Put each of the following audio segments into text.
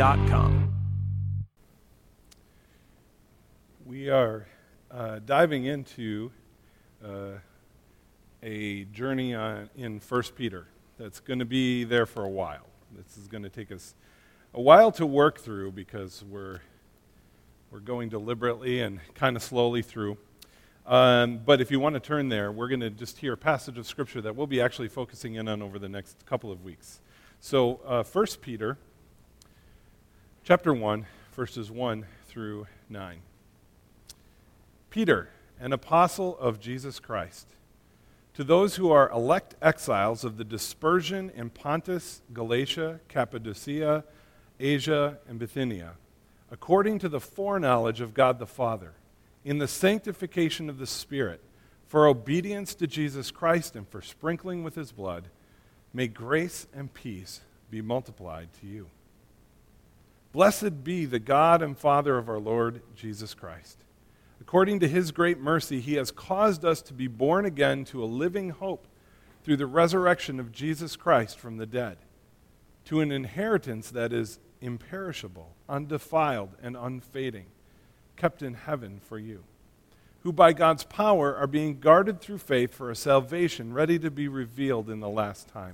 www.lifepetaluma.com. We are diving into a journey in 1 Peter that's going to be there for a while. This is going to take us a while to work through because we're going deliberately and kind of slowly through. But if you want to turn there, we're going to just hear a passage of Scripture that we'll be actually focusing in on over the next couple of weeks. So 1 Peter chapter 1, verses 1 through 9. Peter, an apostle of Jesus Christ, to those who are elect exiles of the dispersion in Pontus, Galatia, Cappadocia, Asia, and Bithynia, according to the foreknowledge of God the Father, in the sanctification of the Spirit, for obedience to Jesus Christ and for sprinkling with his blood, may grace and peace be multiplied to you. Blessed be the God and Father of our Lord Jesus Christ. According to his great mercy, he has caused us to be born again to a living hope through the resurrection of Jesus Christ from the dead, to an inheritance that is imperishable, undefiled, and unfading, kept in heaven for you, who by God's power are being guarded through faith for a salvation ready to be revealed in the last time.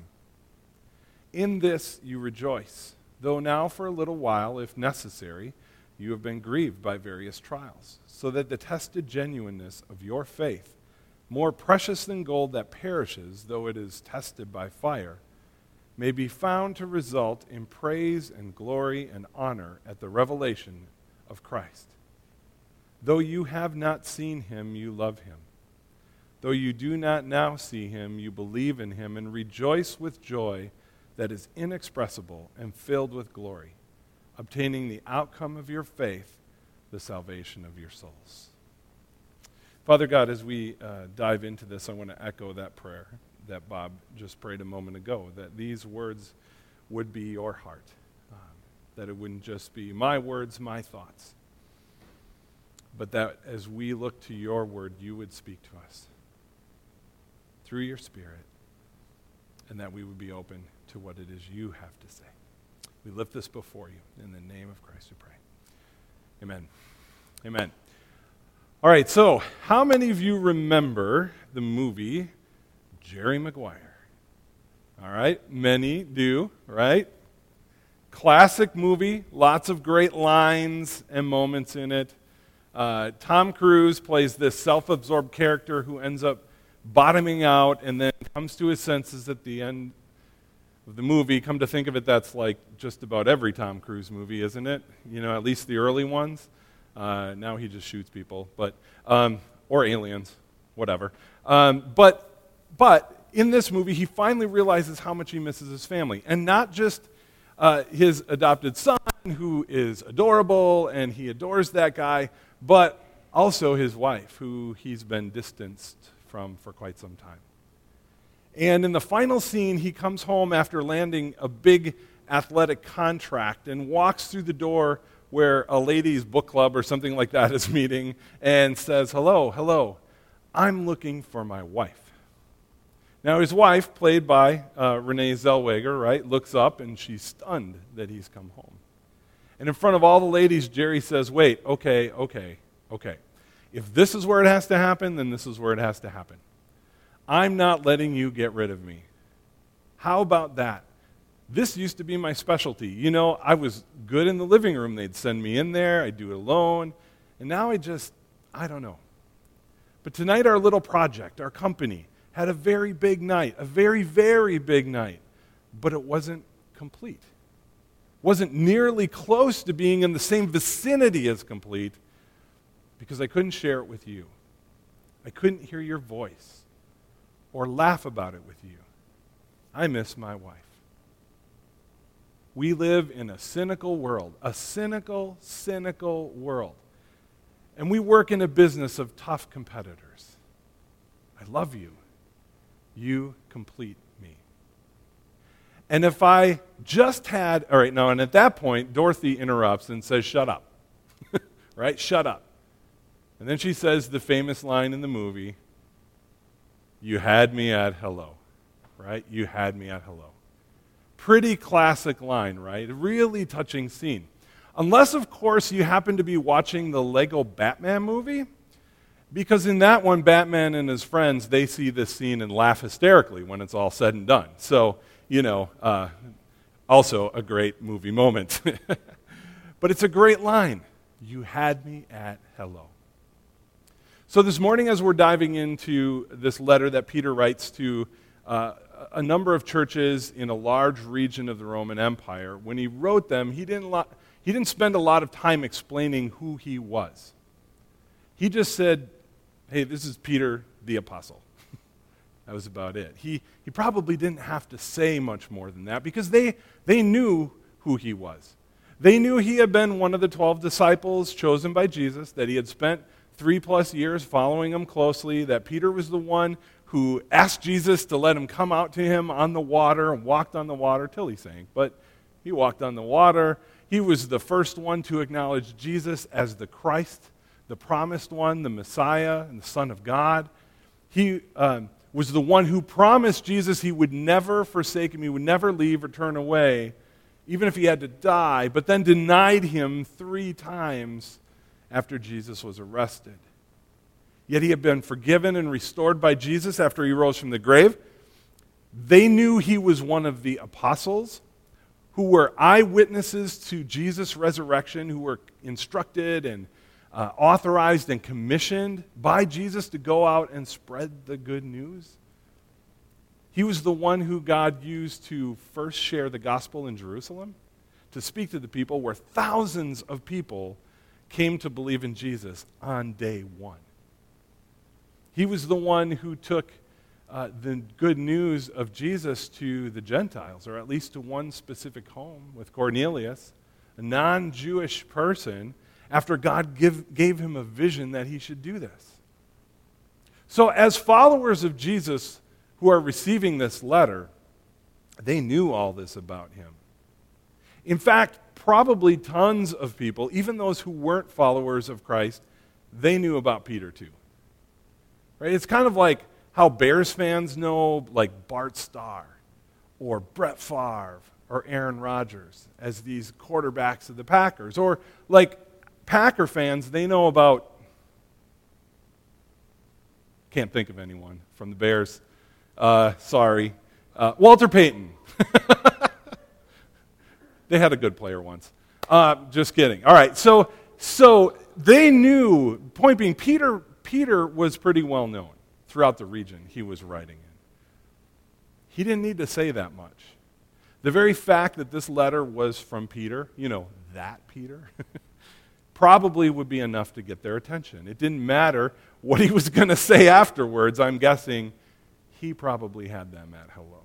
In this you rejoice, though now for a little while, if necessary, you have been grieved by various trials, so that the tested genuineness of your faith, more precious than gold that perishes, though it is tested by fire, may be found to result in praise and glory and honor at the revelation of Christ. Though you have not seen him, you love him. Though you do not now see him, you believe in him and rejoice with joy that is inexpressible and filled with glory, obtaining the outcome of your faith, the salvation of your souls. Father God, as we dive into this, I want to echo that prayer that Bob just prayed a moment ago, that these words would be your heart, that it wouldn't just be my words, my thoughts, but that as we look to your word, you would speak to us through your Spirit, and that we would be open to what it is you have to say. We lift this before you. In the name of Christ we pray. Amen. Amen. All right, so how many of you remember the movie Jerry Maguire? All right, many do, right? Classic movie, lots of great lines and moments in it. Tom Cruise plays this self-absorbed character who ends up bottoming out and then comes to his senses at the end of the movie. Come to think of it, that's like just about every Tom Cruise movie, isn't it? You know, at least the early ones. Now he just shoots people, but or aliens, whatever. But in this movie, he finally realizes how much he misses his family, and not just his adopted son, who is adorable, and he adores that guy, but also his wife, who he's been distanced from for quite some time. And in the final scene, he comes home after landing a big athletic contract and walks through the door where a ladies' book club or something like that is meeting and says, hello, I'm looking for my wife. Now his wife, played by Renee Zellweger, right, looks up and she's stunned that he's come home. And in front of all the ladies, Jerry says, wait, okay. If this is where it has to happen, then this is where it has to happen. I'm not letting you get rid of me. How about that? This used to be my specialty. You know, I was good in the living room. They'd send me in there. I'd do it alone. And now I don't know. But tonight our little project, our company, had a very big night, a very, very big night. But it wasn't complete. Wasn't nearly close to being in the same vicinity as complete because I couldn't share it with you. I couldn't hear your voice or laugh about it with you. I miss my wife. We live in a cynical world, a cynical world. And we work in a business of tough competitors. I love you. You complete me. And if I just had, all right, now, and at that point, Dorothy interrupts and says, shut up. Right? Shut up. And then she says the famous line in the movie, you had me at hello. Right? You had me at hello. Pretty classic line, right? A really touching scene. Unless, of course, you happen to be watching the Lego Batman movie, because in that one, Batman and his friends, they see this scene and laugh hysterically when it's all said and done. So, also a great movie moment. But it's a great line. You had me at hello. So this morning, as we're diving into this letter that Peter writes to a number of churches in a large region of the Roman Empire, when he wrote them, he didn't spend a lot of time explaining who he was. He just said, hey, this is Peter the Apostle. That was about it. He probably didn't have to say much more than that because they knew who he was. They knew he had been one of the 12 disciples chosen by Jesus, that he had spent 3+ years following him closely, that Peter was the one who asked Jesus to let him come out to him on the water and walked on the water till he sank. But he walked on the water. He was the first one to acknowledge Jesus as the Christ, the promised one, the Messiah, and the Son of God. He was the one who promised Jesus he would never forsake him, he would never leave or turn away, even if he had to die, but then denied him 3 times after Jesus was arrested. Yet he had been forgiven and restored by Jesus after he rose from the grave. They knew he was one of the apostles who were eyewitnesses to Jesus' resurrection, who were instructed and authorized and commissioned by Jesus to go out and spread the good news. He was the one who God used to first share the gospel in Jerusalem, to speak to the people, where thousands of people came to believe in Jesus on day 1. He was the one who took the good news of Jesus to the Gentiles, or at least to one specific home with Cornelius, a non-Jewish person, after God gave him a vision that he should do this. So as followers of Jesus who are receiving this letter, they knew all this about him. In fact, probably tons of people, even those who weren't followers of Christ, they knew about Peter too. Right? It's kind of like how Bears fans know like Bart Starr or Brett Favre or Aaron Rodgers as these quarterbacks of the Packers. Or like Packer fans, they know about, can't think of anyone from the Bears. Sorry. Walter Payton. They had a good player once. Just kidding. All right, so they knew, point being, Peter was pretty well known throughout the region he was writing in. He didn't need to say that much. The very fact that this letter was from Peter, that Peter, probably would be enough to get their attention. It didn't matter what he was going to say afterwards. I'm guessing he probably had them at hello.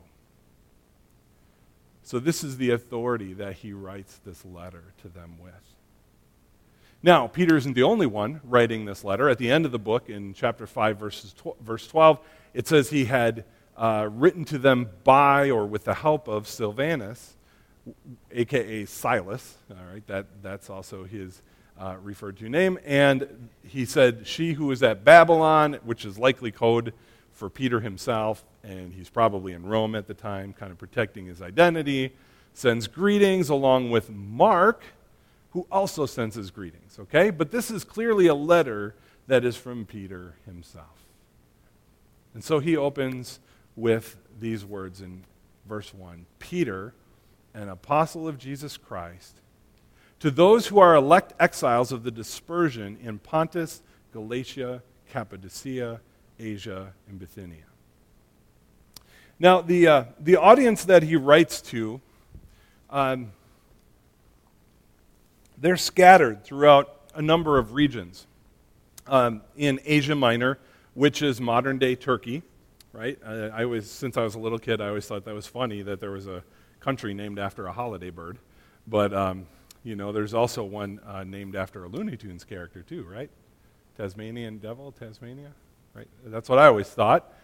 So this is the authority that he writes this letter to them with. Now, Peter isn't the only one writing this letter. At the end of the book, in chapter 5, verse 12, it says he had written to them by or with the help of Silvanus, a.k.a. Silas. All right, that's also his referred to name. And he said, she who is at Babylon, which is likely code for Peter himself, and he's probably in Rome at the time, kind of protecting his identity, sends greetings along with Mark, who also sends his greetings, okay? But this is clearly a letter that is from Peter himself. And so he opens with these words in verse 1. Peter, an apostle of Jesus Christ, to those who are elect exiles of the dispersion in Pontus, Galatia, Cappadocia, Asia, and Bithynia. Now, the audience that he writes to, they're scattered throughout a number of regions. In Asia Minor, which is modern-day Turkey, right? Since I was a little kid, I always thought that was funny that there was a country named after a holiday bird. But, there's also one named after a Looney Tunes character too, right? Tasmanian Devil, Tasmania, right? That's what I always thought.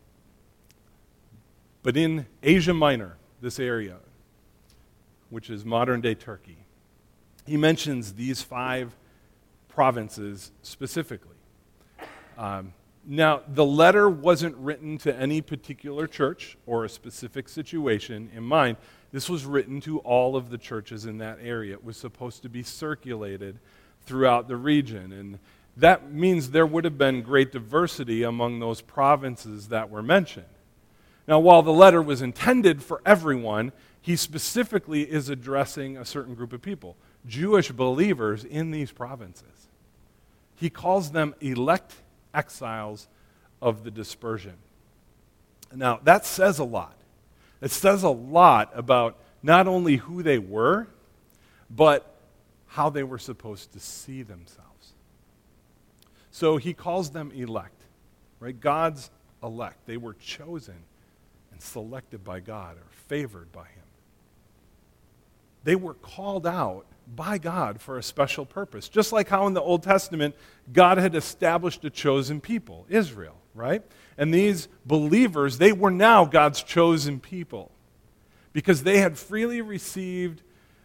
But in Asia Minor, this area, which is modern-day Turkey, he mentions these 5 provinces specifically. Now, the letter wasn't written to any particular church or a specific situation in mind. This was written to all of the churches in that area. It was supposed to be circulated throughout the region. And that means there would have been great diversity among those provinces that were mentioned. Now, while the letter was intended for everyone, he specifically is addressing a certain group of people, Jewish believers in these provinces. He calls them elect exiles of the dispersion. Now, that says a lot. It says a lot about not only who they were, but how they were supposed to see themselves. So he calls them elect, right? God's elect. They were chosen and selected by God or favored by him. They were called out by God for a special purpose. Just like how in the Old Testament, God had established a chosen people, Israel, right? And these believers, they were now God's chosen people because they had freely received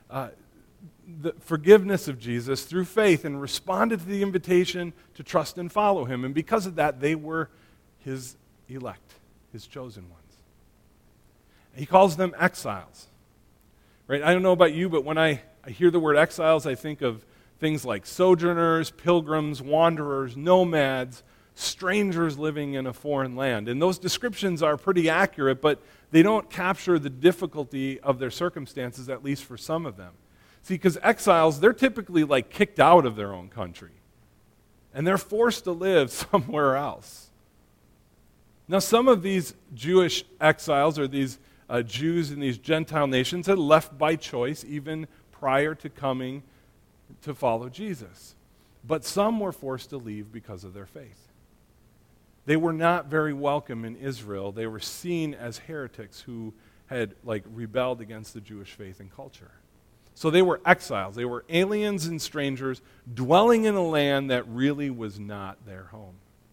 the forgiveness of Jesus through faith and responded to the invitation to trust and follow him. And because of that, they were his elect, his chosen ones. He calls them exiles. Right? I don't know about you, but when I hear the word exiles, I think of things like sojourners, pilgrims, wanderers, nomads, strangers living in a foreign land. And those descriptions are pretty accurate, but they don't capture the difficulty of their circumstances, at least for some of them. See, because exiles, they're typically like kicked out of their own country, and they're forced to live somewhere else. Now, some of these Jewish exiles, or these Jews in these Gentile nations, had left by choice even prior to coming to follow Jesus. But some were forced to leave because of their faith. They were not very welcome in Israel. They were seen as heretics who had rebelled against the Jewish faith and culture. So they were exiles. They were aliens and strangers dwelling in a land that really was not their home.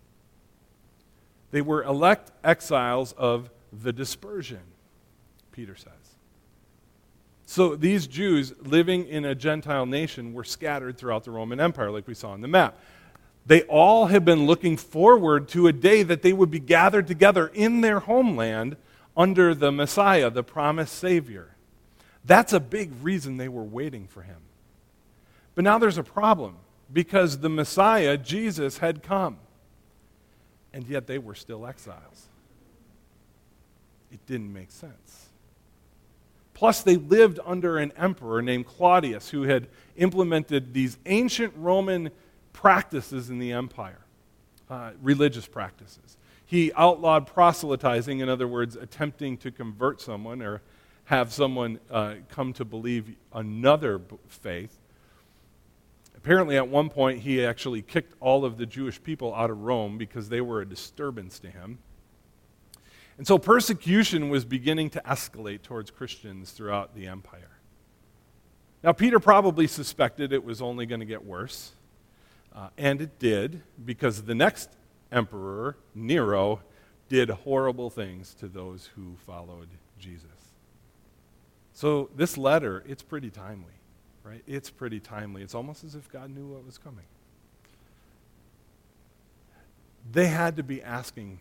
They were elect exiles of the dispersion, Peter says. So these Jews living in a Gentile nation were scattered throughout the Roman Empire, like we saw on the map. They all had been looking forward to a day that they would be gathered together in their homeland under the Messiah, the promised Savior. That's a big reason they were waiting for him. But now there's a problem, because the Messiah, Jesus, had come, and yet they were still exiles. It didn't make sense. Plus, they lived under an emperor named Claudius who had implemented these ancient Roman practices in the empire, religious practices. He outlawed proselytizing, in other words, attempting to convert someone or have someone come to believe another faith. Apparently, at one point, he actually kicked all of the Jewish people out of Rome because they were a disturbance to him. And so persecution was beginning to escalate towards Christians throughout the empire. Now, Peter probably suspected it was only going to get worse, and it did, because the next emperor, Nero, did horrible things to those who followed Jesus. So this letter, it's pretty timely, right? It's pretty timely. It's almost as if God knew what was coming. They had to be asking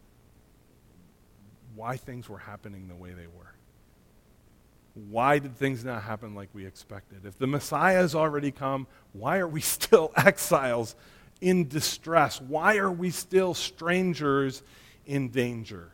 why things were happening the way they were. Why did things not happen like we expected? If the Messiah has already come, why are we still exiles in distress? Why are we still strangers in danger?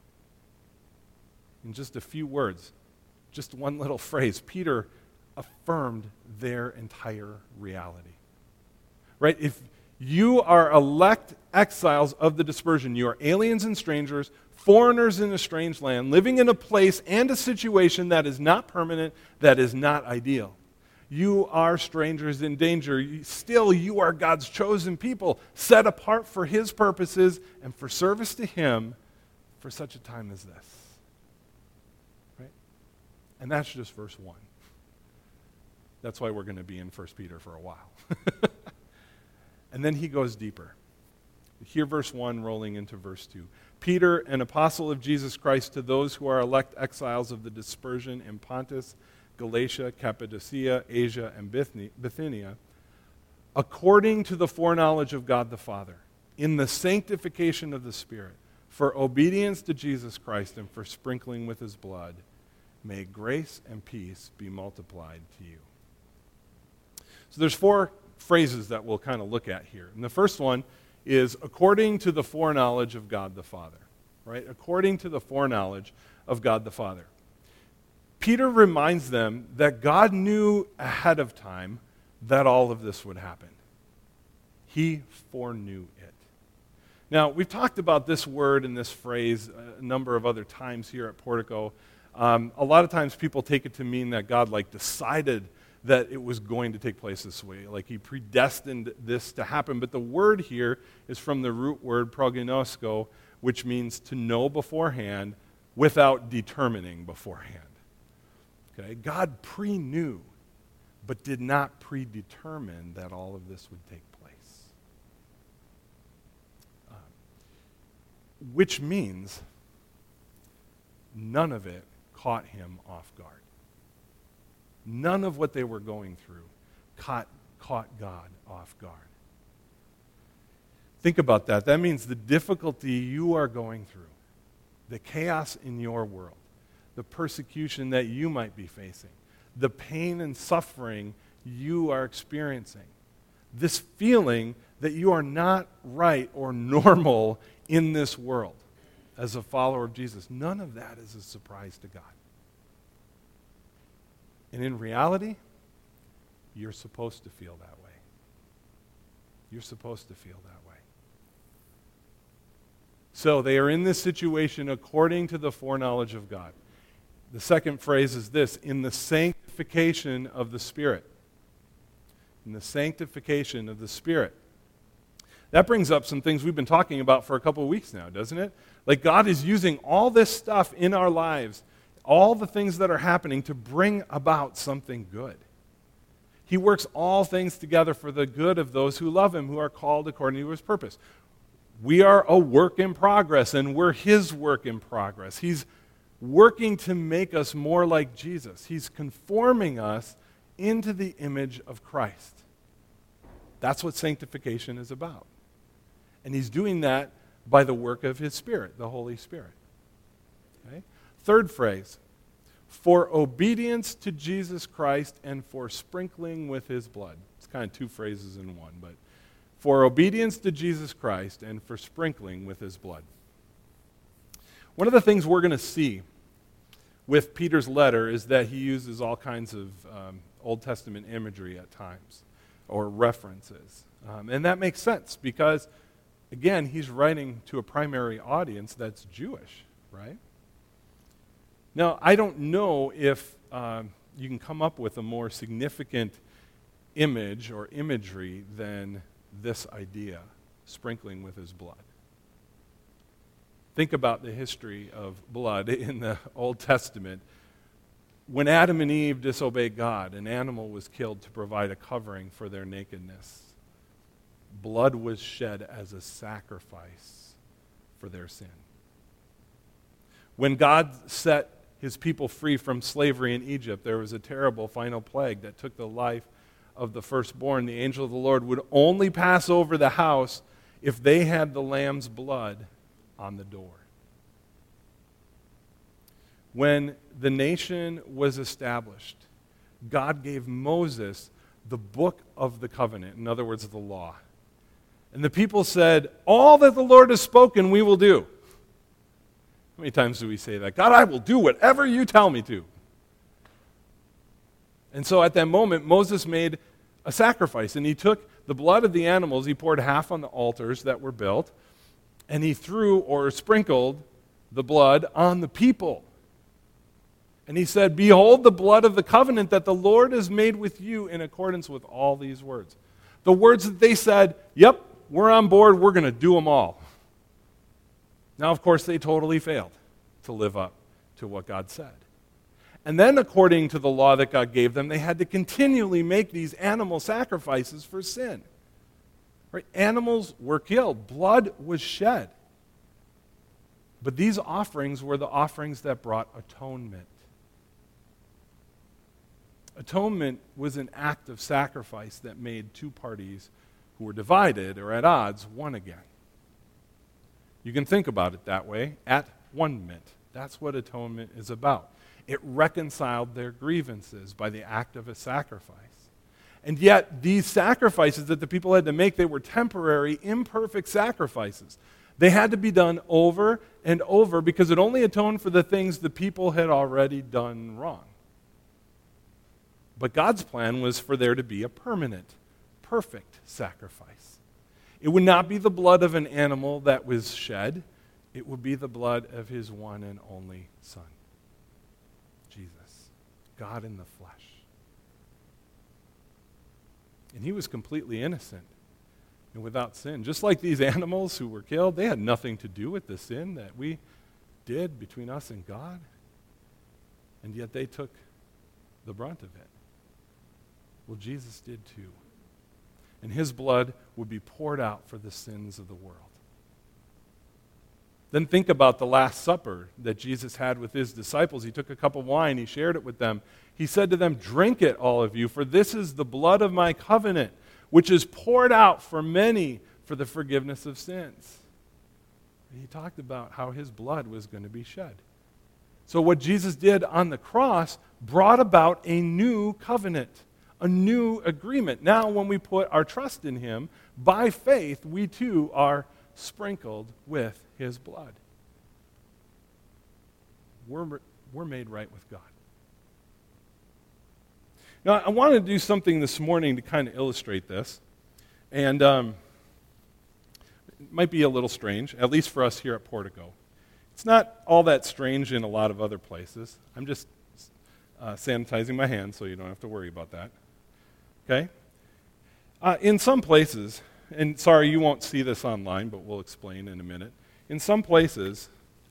In just a few words, just one little phrase, Peter affirmed their entire reality. Right? If you are elect exiles of the dispersion, you are aliens and strangers, foreigners in a strange land, living in a place and a situation that is not permanent, that is not ideal. You are strangers in danger. Still, you are God's chosen people, set apart for his purposes and for service to him for such a time as this. Right? And that's just verse 1. That's why we're going to be in 1 Peter for a while. And then he goes deeper. Hear verse 1 rolling into verse 2. Peter, an apostle of Jesus Christ, to those who are elect exiles of the dispersion in Pontus, Galatia, Cappadocia, Asia, and Bithynia, according to the foreknowledge of God the Father, in the sanctification of the Spirit, for obedience to Jesus Christ and for sprinkling with his blood, may grace and peace be multiplied to you. So there's 4 phrases that we'll kind of look at here. And the first one is according to the foreknowledge of God the Father. Right? According to the foreknowledge of God the Father. Peter reminds them that God knew ahead of time that all of this would happen. He foreknew it. Now, we've talked about this word and this phrase a number of other times here at Portico. A lot of times people take it to mean that God decided that it was going to take place this way. Like he predestined this to happen. But the word here is from the root word prognosko, which means to know beforehand without determining beforehand. Okay? God pre-knew, but did not predetermine that all of this would take place. Which means none of it caught him off guard. None of what they were going through caught God off guard. Think about that. That means the difficulty you are going through, the chaos in your world, the persecution that you might be facing, the pain and suffering you are experiencing, this feeling that you are not right or normal in this world as a follower of Jesus, none of that is a surprise to God. And in reality, you're supposed to feel that way. You're supposed to feel that way. So they are in this situation according to the foreknowledge of God. The second phrase is this, in the sanctification of the Spirit. In the sanctification of the Spirit. That brings up some things we've been talking about for a couple of weeks now, doesn't it? Like God is using all this stuff in our lives, all the things that are happening to bring about something good. He works all things together for the good of those who love him, who are called according to his purpose. We are a work in progress, and we're his work in progress. He's working to make us more like Jesus. He's conforming us into the image of Christ. That's what sanctification is about. And he's doing that by the work of his Spirit, the Holy Spirit. Okay? Third phrase, for obedience to Jesus Christ and for sprinkling with his blood. It's kind of 2 phrases in one, but for obedience to Jesus Christ and for sprinkling with his blood. One of the things we're going to see with Peter's letter is that he uses all kinds of Old Testament imagery at times, or references. And that makes sense because, again, he's writing to a primary audience that's Jewish, right? Now, I don't know if you can come up with a more significant image or imagery than this idea, sprinkling with his blood. Think about the history of blood in the Old Testament. When Adam and Eve disobeyed God, an animal was killed to provide a covering for their nakedness. Blood was shed as a sacrifice for their sin. When God set his people free from slavery in Egypt, there was a terrible final plague that took the life of the firstborn. The angel of the Lord would only pass over the house if they had the lamb's blood on the door. When the nation was established, God gave Moses the book of the covenant, in other words, the law. And the people said, all that the Lord has spoken, we will do. How many times do we say that? God, I will do whatever you tell me to. And so at that moment, Moses made a sacrifice, and he took the blood of the animals, he poured half on the altars that were built, and he threw or sprinkled the blood on the people. And he said, behold the blood of the covenant that the Lord has made with you in accordance with all these words. The words that they said, yep, we're on board, we're going to do them all. Now, of course, they totally failed to live up to what God said. And then, according to the law that God gave them, they had to continually make these animal sacrifices for sin. Right? Animals were killed. Blood was shed. But these offerings were the offerings that brought atonement. Atonement was an act of sacrifice that made two parties who were divided or at odds one again. You can think about it that way. At-one-ment. That's what atonement is about. It reconciled their grievances by the act of a sacrifice. And yet, these sacrifices that the people had to make, they were temporary, imperfect sacrifices. They had to be done over and over because it only atoned for the things the people had already done wrong. But God's plan was for there to be a permanent, perfect sacrifice. It would not be the blood of an animal that was shed. It would be the blood of his one and only Son, Jesus, God in the flesh. And he was completely innocent and without sin. Just like these animals who were killed, they had nothing to do with the sin that we did between us and God. And yet they took the brunt of it. Well, Jesus did too. And his blood would be poured out for the sins of the world. Then think about the Last Supper that Jesus had with his disciples. He took a cup of wine, he shared it with them. He said to them, "Drink it, all of you, for this is the blood of my covenant, which is poured out for many for the forgiveness of sins." And he talked about how his blood was going to be shed. So what Jesus did on the cross brought about a new covenant, a new agreement. Now when we put our trust in him, by faith, we too are sprinkled with his blood. We're made right with God. Now, I want to do something this morning to kind of illustrate this. And it might be a little strange, at least for us here at Portico. It's not all that strange in a lot of other places. I'm just sanitizing my hands so you don't have to worry about that. Okay? In some places, and sorry, you won't see this online, but we'll explain in a minute. In some places,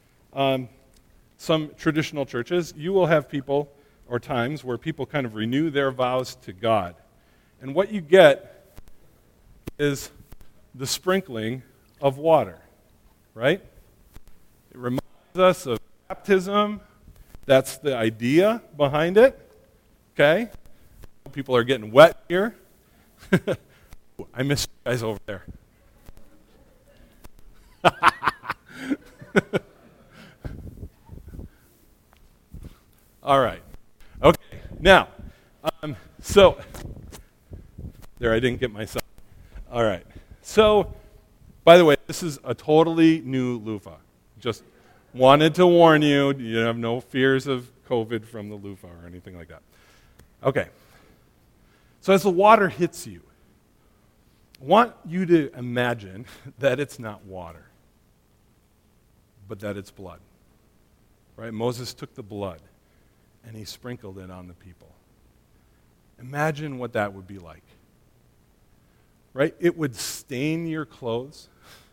some traditional churches, you will have people or times where people kind of renew their vows to God. And what you get is the sprinkling of water, right? It reminds us of baptism. That's the idea behind it, okay? People are getting wet here. I miss you guys over there. All right. Okay. Now, so there, I didn't get myself. All right. So, by the way, this is a totally new loofah. Just wanted to warn you, you have no fears of COVID from the loofah or anything like that. Okay. So as the water hits you, I want you to imagine that it's not water, but that it's blood. Right? Moses took the blood and he sprinkled it on the people. Imagine what that would be like. Right? It would stain your clothes.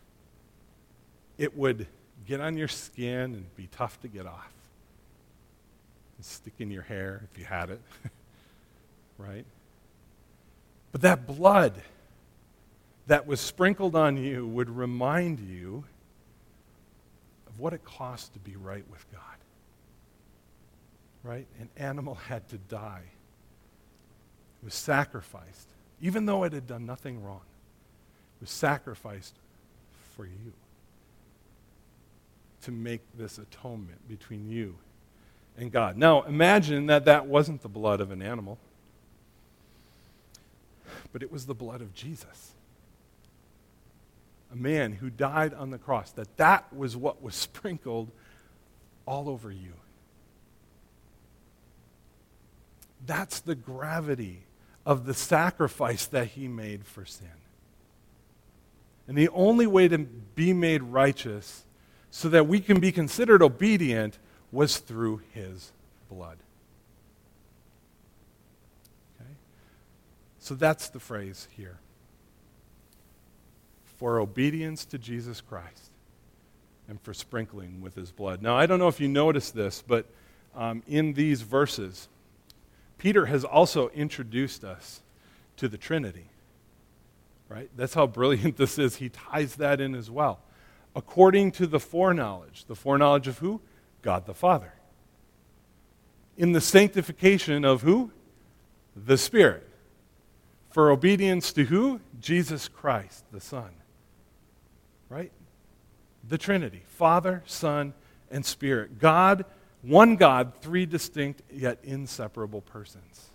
It would get on your skin and be tough to get off. And stick in your hair if you had it. Right? But that blood that was sprinkled on you would remind you of what it costs to be right with God. Right? An animal had to die. It was sacrificed. Even though it had done nothing wrong, it was sacrificed for you to make this atonement between you and God. Now, imagine that that wasn't the blood of an animal, but it was the blood of Jesus. A man who died on the cross, that was what was sprinkled all over you. That's the gravity of the sacrifice that he made for sin. And the only way to be made righteous so that we can be considered obedient was through his blood. Okay? So that's the phrase here. For obedience to Jesus Christ and for sprinkling with his blood. Now, I don't know if you noticed this, but in these verses, Peter has also introduced us to the Trinity. Right? That's how brilliant this is. He ties that in as well. According to the foreknowledge of who? God the Father. In the sanctification of who? The Spirit. For obedience to who? Jesus Christ, the Son. Right? The Trinity, Father, Son, and Spirit. God, one God, three distinct yet inseparable persons.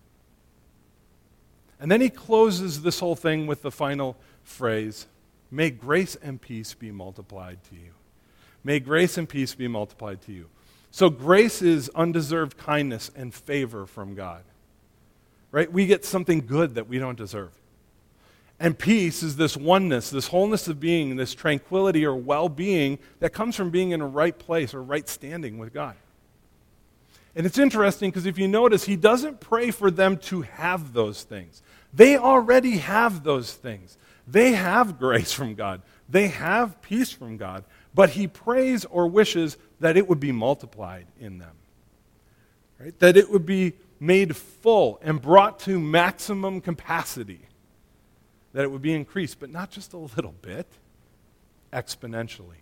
And then he closes this whole thing with the final phrase, may grace and peace be multiplied to you. May grace and peace be multiplied to you. So grace is undeserved kindness and favor from God. Right? We get something good that we don't deserve. And peace is this oneness, this wholeness of being, this tranquility or well-being that comes from being in a right place or right standing with God. And it's interesting because if you notice, he doesn't pray for them to have those things. They already have those things. They have grace from God. They have peace from God. But he prays or wishes that it would be multiplied in them. Right? That it would be made full and brought to maximum capacity. That it would be increased, but not just a little bit, exponentially.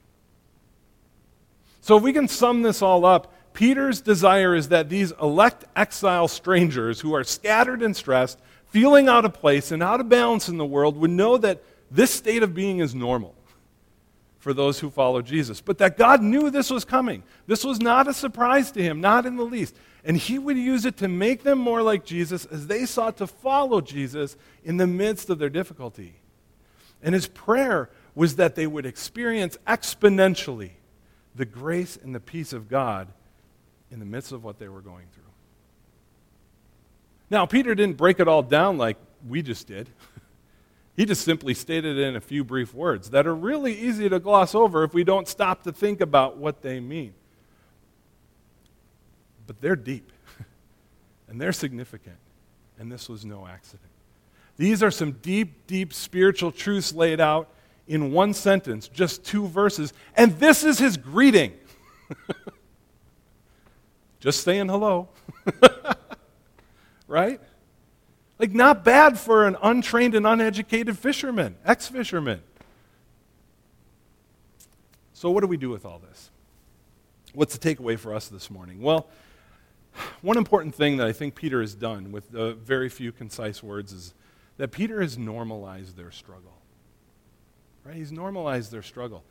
So if we can sum this all up, Peter's desire is that these elect exile strangers who are scattered and stressed, feeling out of place and out of balance in the world, would know that this state of being is normal for those who follow Jesus. But that God knew this was coming. This was not a surprise to him, not in the least. And he would use it to make them more like Jesus as they sought to follow Jesus in the midst of their difficulty. And his prayer was that they would experience exponentially the grace and the peace of God in the midst of what they were going through. Now, Peter didn't break it all down like we just did. He just simply stated it in a few brief words that are really easy to gloss over if we don't stop to think about what they mean. But they're deep, and they're significant, and this was no accident. These are some deep, deep spiritual truths laid out in one sentence, just 2 verses, and this is his greeting. Just saying hello. Right? Like, not bad for an untrained and uneducated fisherman, ex-fisherman. So what do we do with all this? What's the takeaway for us this morning? Well, one important thing that I think Peter has done with the very few concise words is that Peter has normalized their struggle. Right? He's normalized their struggle.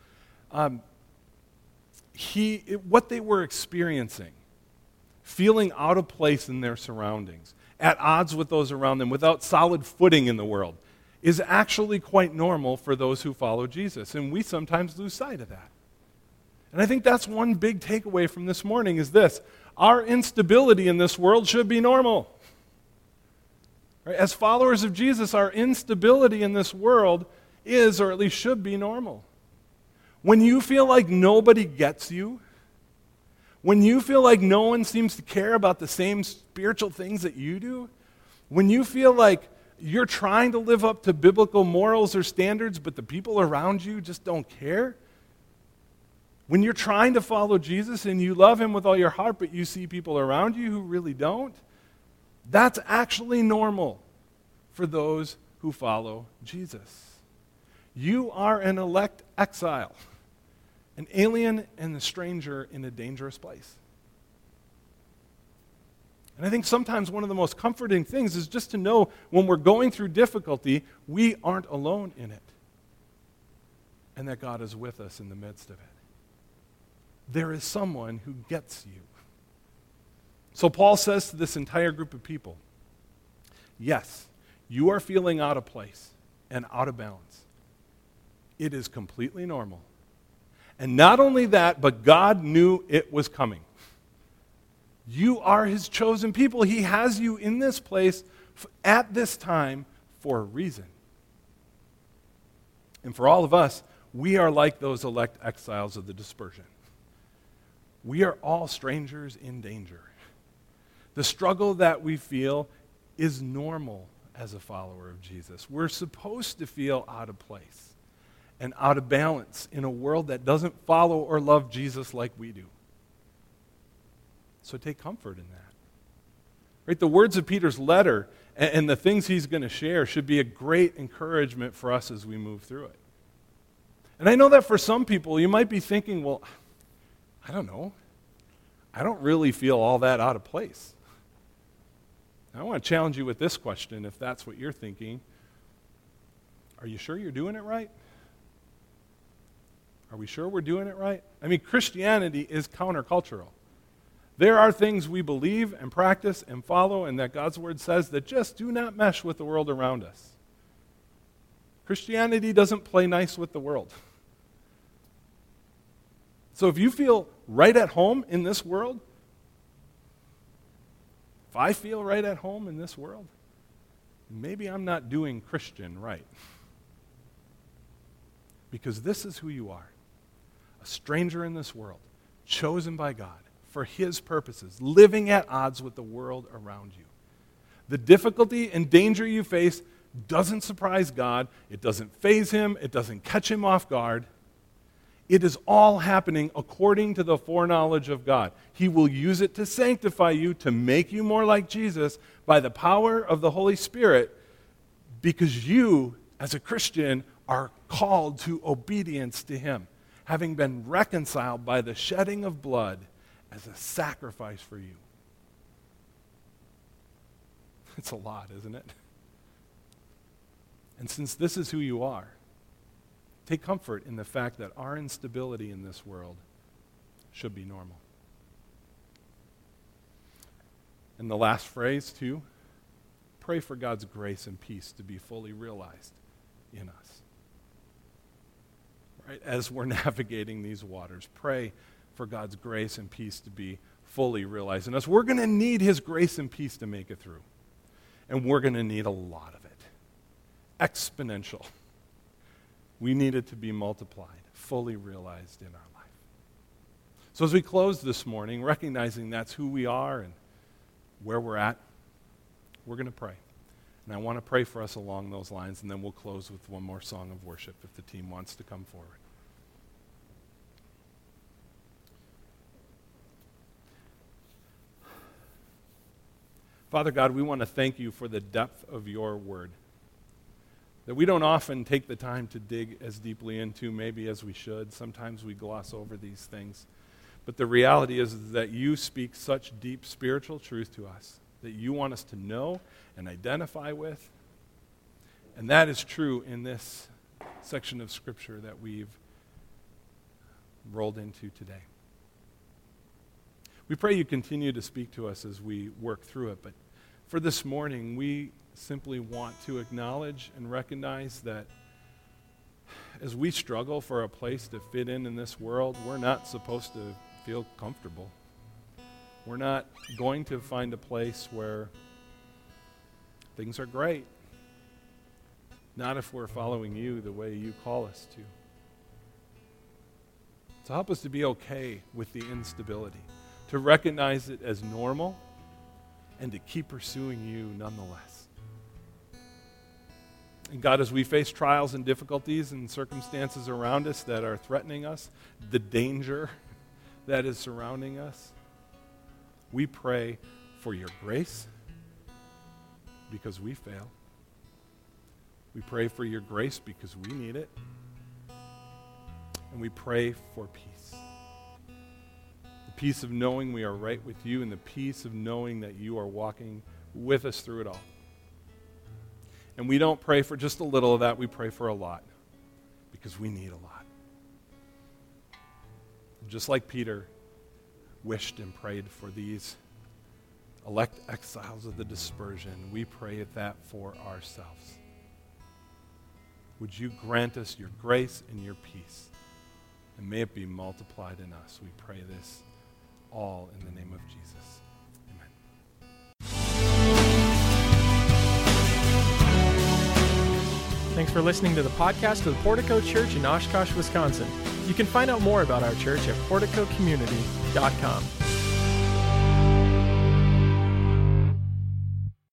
What they were experiencing, feeling out of place in their surroundings, at odds with those around them, without solid footing in the world, is actually quite normal for those who follow Jesus. And we sometimes lose sight of that. And I think that's one big takeaway from this morning is this. Our instability in this world should be normal. Right? As followers of Jesus, our instability in this world is, or at least should be, normal. When you feel like nobody gets you, when you feel like no one seems to care about the same spiritual things that you do, when you feel like you're trying to live up to biblical morals or standards, but the people around you just don't care, when you're trying to follow Jesus and you love him with all your heart, but you see people around you who really don't, that's actually normal for those who follow Jesus. You are an elect exile, an alien and a stranger in a dangerous place. And I think sometimes one of the most comforting things is just to know when we're going through difficulty, we aren't alone in it. And that God is with us in the midst of it. There is someone who gets you. So Paul says to this entire group of people, yes, you are feeling out of place and out of balance. It is completely normal. And not only that, but God knew it was coming. You are his chosen people. He has you in this place at this time for a reason. And for all of us, we are like those elect exiles of the dispersion. We are all strangers in danger. The struggle that we feel is normal as a follower of Jesus. We're supposed to feel out of place and out of balance in a world that doesn't follow or love Jesus like we do. So take comfort in that. Right? The words of Peter's letter and the things he's going to share should be a great encouragement for us as we move through it. And I know that for some people, you might be thinking, well, I don't know. I don't really feel all that out of place. I want to challenge you with this question, if that's what you're thinking. Are you sure you're doing it right? Are we sure we're doing it right? I mean, Christianity is countercultural. There are things we believe and practice and follow and that God's word says that just do not mesh with the world around us. Christianity doesn't play nice with the world. So if you feel right at home in this world, if I feel right at home in this world, maybe I'm not doing Christian right. Because this is who you are. A stranger in this world, chosen by God for His purposes, living at odds with the world around you. The difficulty and danger you face doesn't surprise God. It doesn't faze Him. It doesn't catch Him off guard. It is all happening according to the foreknowledge of God. He will use it to sanctify you, to make you more like Jesus by the power of the Holy Spirit, because you, as a Christian, are called to obedience to Him, having been reconciled by the shedding of blood as a sacrifice for you. It's a lot, isn't it? And since this is who you are, take comfort in the fact that our instability in this world should be normal. And the last phrase, too, pray for God's grace and peace to be fully realized in us. Right? As we're navigating these waters, pray for God's grace and peace to be fully realized in us. We're going to need His grace and peace to make it through. And we're going to need a lot of it. Exponential. We need it to be multiplied, fully realized in our life. So as we close this morning, recognizing that's who we are and where we're at, we're going to pray. And I want to pray for us along those lines, and then we'll close with one more song of worship if the team wants to come forward. Father God, we want to thank you for the depth of your word that we don't often take the time to dig as deeply into, maybe as we should. Sometimes we gloss over these things. But the reality is that you speak such deep spiritual truth to us that you want us to know and identify with. And that is true in this section of Scripture that we've rolled into today. We pray you continue to speak to us as we work through it. But for this morning, we simply want to acknowledge and recognize that as we struggle for a place to fit in this world, we're not supposed to feel comfortable. We're not going to find a place where things are great. Not if we're following you the way you call us to. So help us to be okay with the instability, to recognize it as normal, and to keep pursuing you nonetheless. And God, as we face trials and difficulties and circumstances around us that are threatening us, the danger that is surrounding us, we pray for your grace because we fail. We pray for your grace because we need it. And we pray for peace. The peace of knowing we are right with you and the peace of knowing that you are walking with us through it all. And we don't pray for just a little of that, we pray for a lot because we need a lot. Just like Peter wished and prayed for these elect exiles of the dispersion, we pray that for ourselves. Would you grant us your grace and your peace, and may it be multiplied in us. We pray this all in the name of Jesus. Thanks for listening to the podcast of the Portico Church in Oshkosh, Wisconsin. You can find out more about our church at porticocommunity.com.